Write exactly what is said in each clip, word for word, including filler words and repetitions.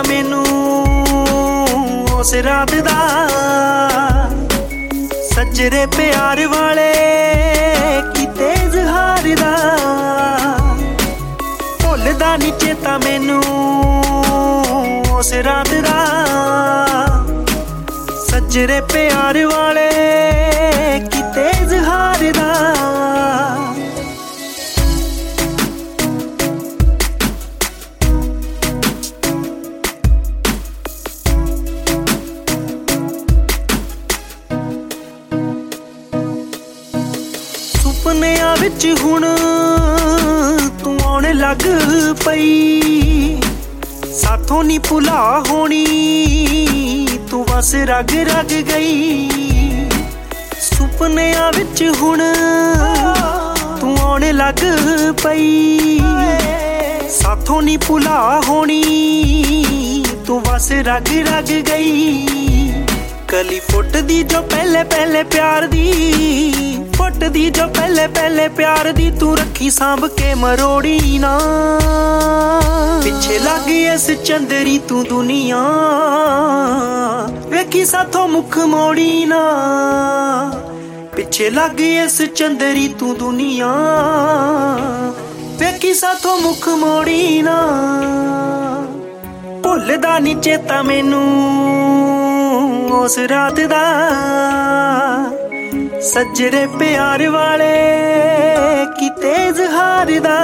मैनू उस रात दा सजरे प्यार वाले कीते इज़हार दा भुलदा नी चेता मैनू उस रात दा सजरे प्यार वाले कीते इज़हार दा। सुपनियां विच हुण तू आउण लग पई साथों नी भुला होनी तू बस रग रग गई। सुपनियां विच हुण तू आउण लग पई साथों नी भुला होनी तू बस रग रग गई। कली फुट दी जो पहले पहले प्यार दी फुट दी जो पहले पहले प्यार दी तू रखी सांभ के मरोड़ी ना। पिछे लग इस चंदरी तू दुनिया वेखी साथों मुख मोड़ी ना। पिछे लग इस चंदरी तू दुनिया वेखी साथों मुख मोड़ी ना। भुलदा नी चेता मैनू उस रात दा सजरे प्यार वाले कीते इज़हार दा।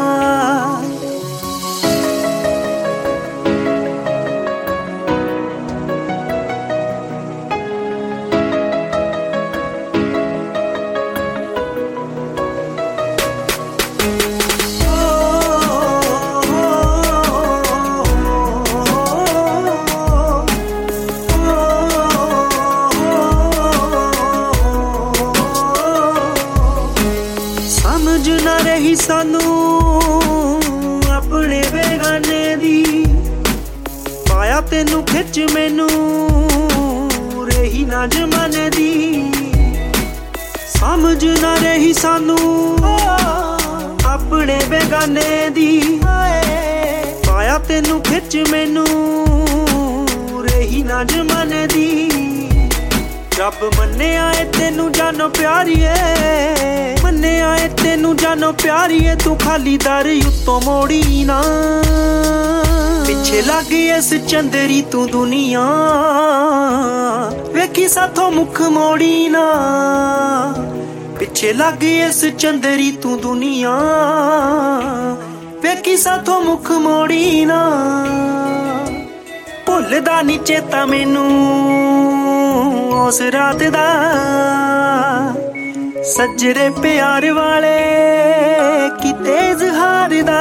समझ ना रही सानू अपने बेगाने दी पाया तेनू खिच मैनू रही ना जमाने दी। समझ ना रही सानू अपने बेगाने दी पाया तेनू खिच मैनू रही ना जमाने दी। रब मन्ने आए तेनू जानो प्यारीए मन्ने आए तेनू जानो प्यारीए तू खाली दर उत्तों मोड़ी ना। पिछे लग इस चंदरी तू दुनिया वेखी साथों मुख मोड़ी ना। पिछे लग इस चंदरी तू दुनिया वेखी साथों मुख मोड़ी ना। भुलदा नी चेता मैनू उस रात दा सजरे प्यार वाले कीते इज़हार दा।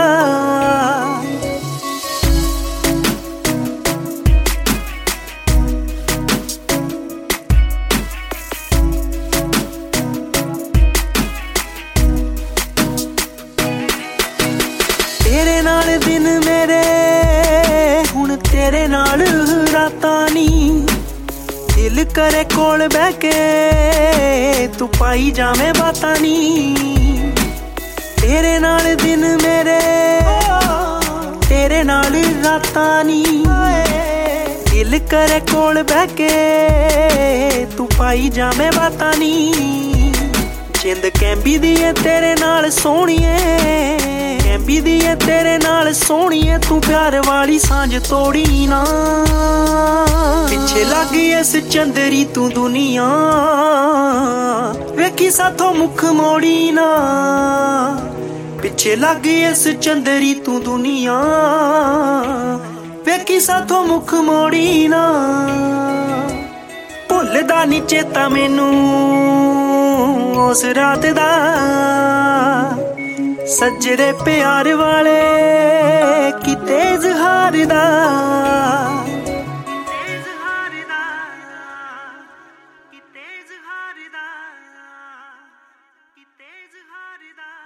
तेरे नाल दिन मेरे हुण तेरे नाल रातां नी दिल करे कोल बह के तू पाई जावे बातां नी। तेरे नाल दिन मेरे तेरे नाल रातां नी दिल करे कोल बह के तू पाई जावे बातां नी। जिंद कैंबी दी है तेरे नाल सोहणीए कैंबी दी है तेरे नाल सोहणीए तू प्यार वाली सांझ तोड़ी ना। पिछे लग इस चंदरी तू दुनिया वेखी साथों मुख मोड़ी ना। पिछे लग इस चंदरी तू दुनिया वेखी साथों मुख मोड़ी ना। भुलदा नी चेता मैनू उस रात दा सजरे प्यार वाले कीते इज़हार दा। किते इज़हार दा